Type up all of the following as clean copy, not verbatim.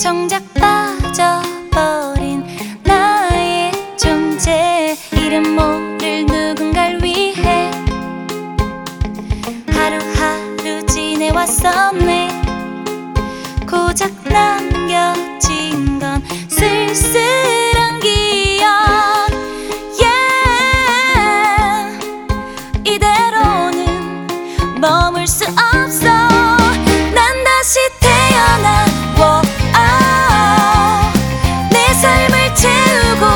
정작 빠져버린 나의 존재, 이름 모를 누군가를 위해 하루하루 지내왔었네. 고작 남겨진 건 쓸쓸한 기억. yeah. 이대로는 머물 수 없어. 난 다시 태어나 내 삶을 채우고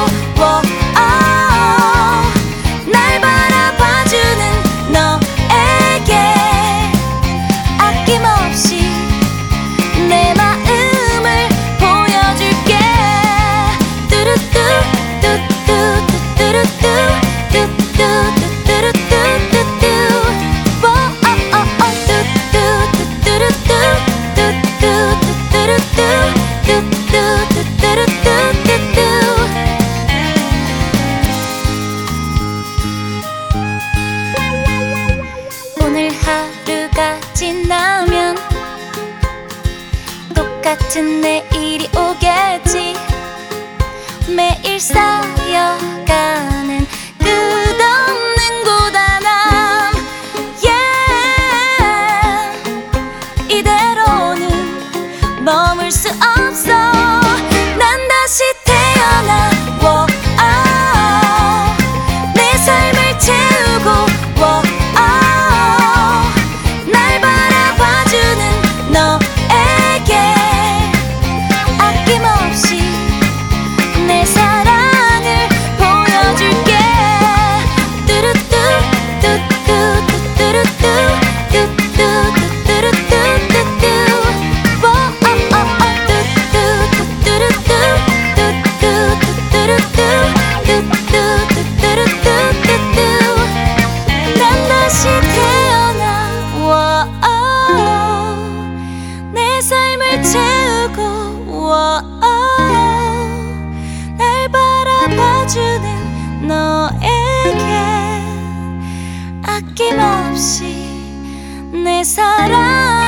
날 바라봐주는 너에게 아낌없이 내 마음을 보여줄게. 뚜루뚜 뚜뚜 뚜루뚜 뚜뚜 뚜루뚜 오늘 하루가 지나면 똑같은 내일이 오겠지. 매일 쌓여가는 끝없는 고단함. yeah. 이대로는 머물 수 없어. 난 다시 태어나 내 삶을 채우고 날 바라봐주는 너에게 아낌없이 내 사랑을 보여줄게. 뚜루뚜 뚜뚜 뚜루뚜 뚜뚜 뚜루뚜 뚜뚜 난 다시 태어나 내 삶을 채우고 날 바라봐주는 너에게 아낌없이 내 사랑